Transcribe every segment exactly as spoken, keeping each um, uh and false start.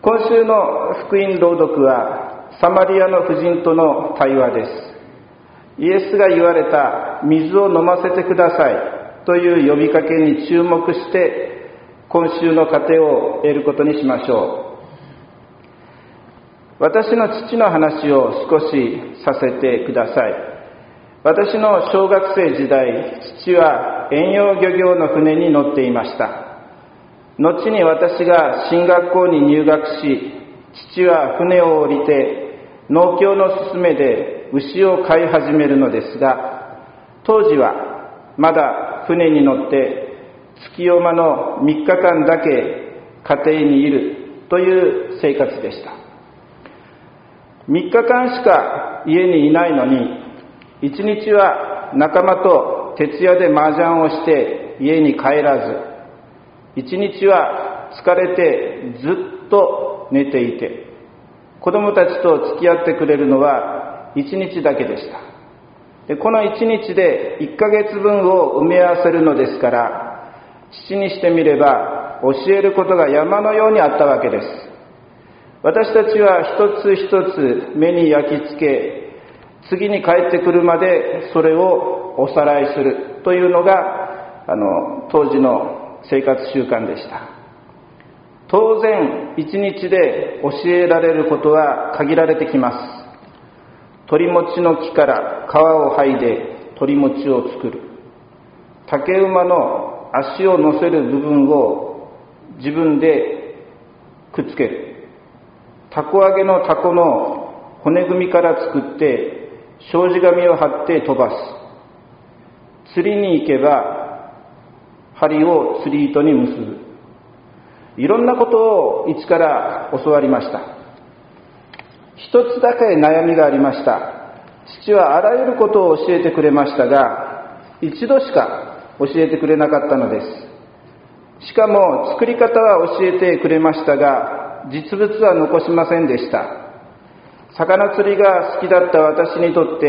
今週の福音朗読はサマリアの婦人との対話です。イエスが言われた水を飲ませてくださいという呼びかけに注目して今週の糧を得ることにしましょう。私の父の話を少しさせてください。私の小学生時代、父は遠洋漁業の船に乗っていました。後に私が進学校に入学し、父は船を降りて農協の勧めで牛を飼い始めるのですが、当時はまだ船に乗って月夜間のみっかかんだけ家庭にいるという生活でした。みっかかんしか家にいないのに、いちにちは仲間と徹夜で麻雀をして家に帰らず、一日は疲れてずっと寝ていて、子供たちと付き合ってくれるのは一日だけでした。で、この一日で一ヶ月分を埋め合わせるのですから、父にしてみれば教えることが山のようにあったわけです。私たちは一つ一つ目に焼き付け、次に帰ってくるまでそれをおさらいするというのがあの当時の生活習慣でした。当然一日で教えられることは限られてきます。鳥餅の木から皮を剥いで鳥餅を作る。竹馬の足を乗せる部分を自分でくっつける。タコ揚げのタコの骨組みから作って障子紙を貼って飛ばす。釣りに行けば針を釣り糸に結ぶ。いろんなことを一から教わりました。一つだけ悩みがありました。父はあらゆることを教えてくれましたが、一度しか教えてくれなかったのです。しかも作り方は教えてくれましたが、実物は残しませんでした。魚釣りが好きだった私にとって、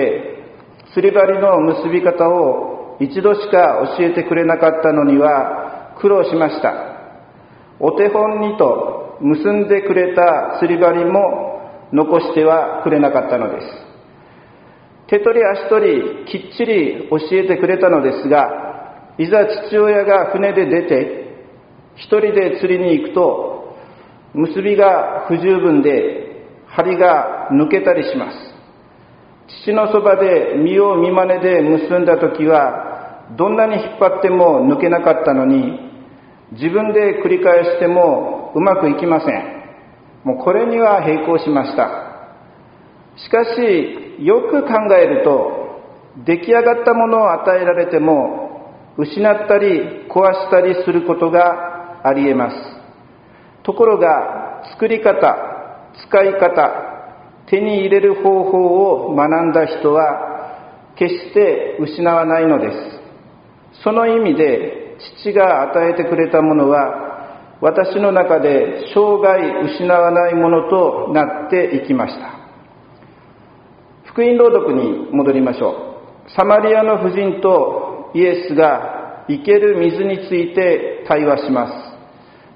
釣り針の結び方を一度しか教えてくれなかったのには苦労しました。お手本にと結んでくれた釣り針も残してはくれなかったのです。手取り足取りきっちり教えてくれたのですが、いざ父親が船で出て一人で釣りに行くと、結びが不十分で針が抜けたりします。父のそばで見よう見まねで結んだときは、どんなに引っ張っても抜けなかったのに、自分で繰り返してもうまくいきません。もうこれには並行しました。しかし、よく考えると、出来上がったものを与えられても、失ったり壊したりすることがあり得ます。ところが、作り方、使い方、手に入れる方法を学んだ人は、決して失わないのです。その意味で、父が与えてくれたものは、私の中で生涯失わないものとなっていきました。福音朗読に戻りましょう。サマリアの婦人とイエスが生ける水について対話します。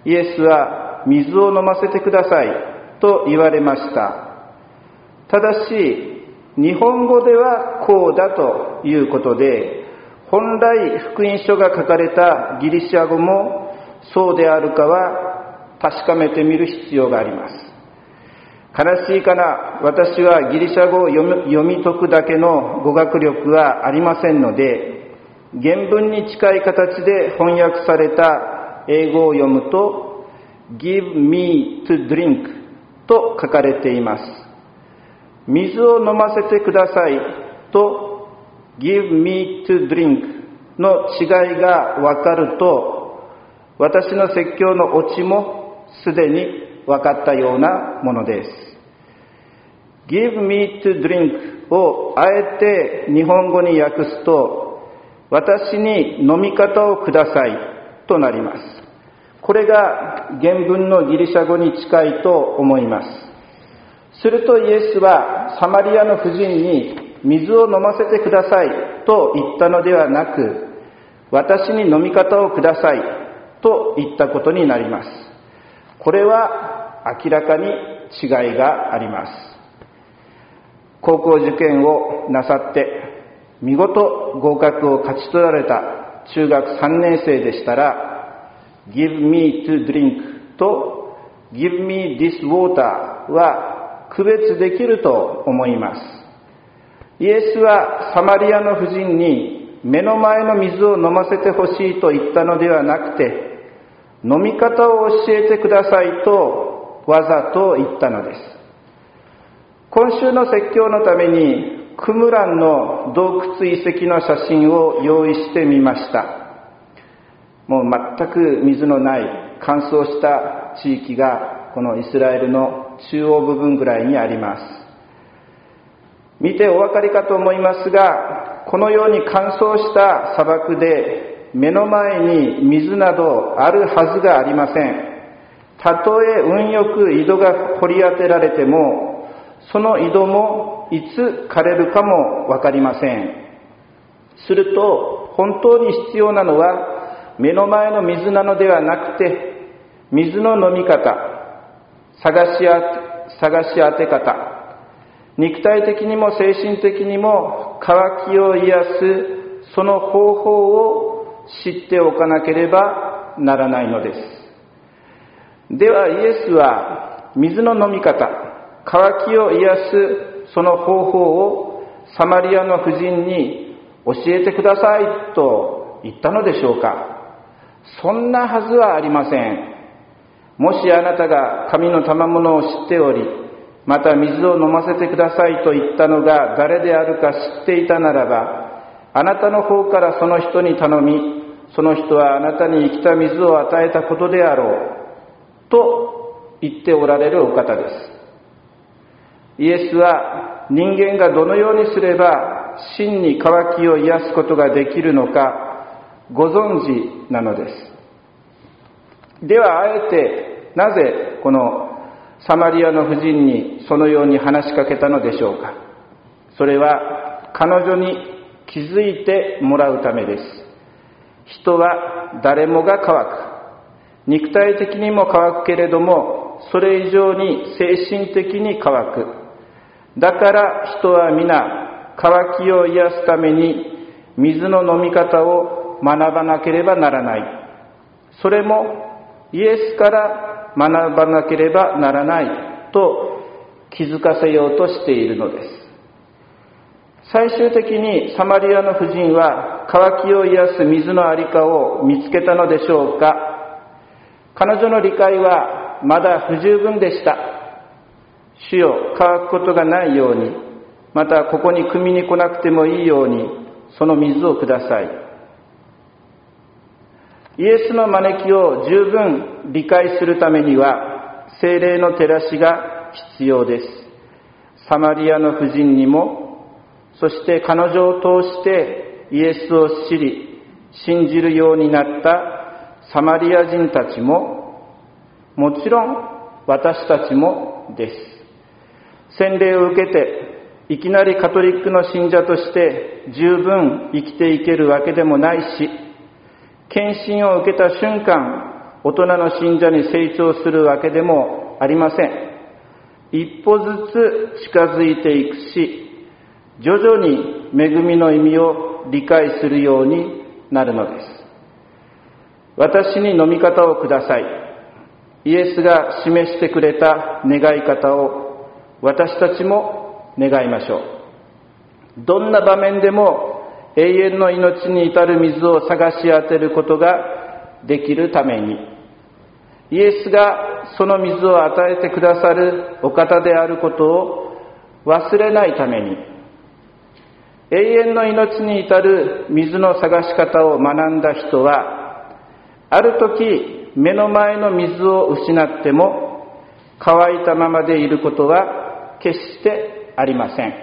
イエスは水を飲ませてくださいと言われました。ただし、日本語ではこうだということで、本来福音書が書かれたギリシャ語もそうであるかは確かめてみる必要があります。悲しいかな、私はギリシャ語を読み、読み解くだけの語学力はありませんので、原文に近い形で翻訳された英語を読むと Give me to drink と書かれています。水を飲ませてくださいとGive me to drink の違いが分かると、私の説教のオチもすでに分かったようなものです。Give me to drink をあえて日本語に訳すと、私に飲み方をくださいとなります。これが原文のギリシャ語に近いと思います。するとイエスはサマリアの婦人に水を飲ませてくださいと言ったのではなく、私に飲み方をくださいと言ったことになります。これは明らかに違いがあります。高校受験をなさって見事合格を勝ち取られた中学さんねん生でしたら、 Give me to drink と Give me this water は区別できると思います。イエスはサマリアの婦人に目の前の水を飲ませてほしいと言ったのではなくて、飲み方を教えてくださいとわざと言ったのです。今週の説教のためにクムランの洞窟遺跡の写真を用意してみました。もう全く水のない乾燥した地域がこのイスラエルの中央部分ぐらいにあります。見てお分かりかと思いますが、このように乾燥した砂漠で目の前に水などあるはずがありません。たとえ運よく井戸が掘り当てられても、その井戸もいつ枯れるかもわかりません。すると本当に必要なのは目の前の水なのではなくて、水の飲み方、探しあ探し当て方、肉体的にも精神的にも渇きを癒すその方法を知っておかなければならないのです。ではイエスは水の飲み方、渇きを癒すその方法をサマリアの婦人に教えてくださいと言ったのでしょうか。そんなはずはありません。もしあなたが神の賜物を知っており、また水を飲ませてくださいと言ったのが誰であるか知っていたならば、あなたの方からその人に頼み、その人はあなたに生きた水を与えたことであろうと言っておられるお方です。イエスは人間がどのようにすれば真に渇きを癒すことができるのかご存知なのです。ではあえてなぜこのサマリアの婦人にそのように話しかけたのでしょうか。それは彼女に気づいてもらうためです。人は誰もが渇く。肉体的にも渇くけれども、それ以上に精神的に渇く。だから人は皆渇きを癒すために水の飲み方を学ばなければならない。それもイエスから学ばなければならないと気づかせようとしているのです。最終的にサマリアの婦人は渇きを癒す水のありかを見つけたのでしょうか。彼女の理解はまだ不十分でした。主よ、乾くことがないように、またここに汲みに来なくてもいいように、その水をください。イエスの招きを十分理解するためには、聖霊の照らしが必要です。サマリアの婦人にも、そして彼女を通してイエスを知り、信じるようになったサマリア人たちも、もちろん私たちもです。洗礼を受けて、いきなりカトリックの信者として十分生きていけるわけでもないし、献身を受けた瞬間、大人の信者に成長するわけでもありません。一歩ずつ近づいていくし、徐々に恵みの意味を理解するようになるのです。私に飲み方をください。イエスが示してくれた願い方を私たちも願いましょう。どんな場面でも永遠の命に至る水を探し当てることができるために、イエスがその水を与えてくださるお方であることを忘れないために、永遠の命に至る水の探し方を学んだ人は、ある時目の前の水を失っても乾いたままでいることは決してありません。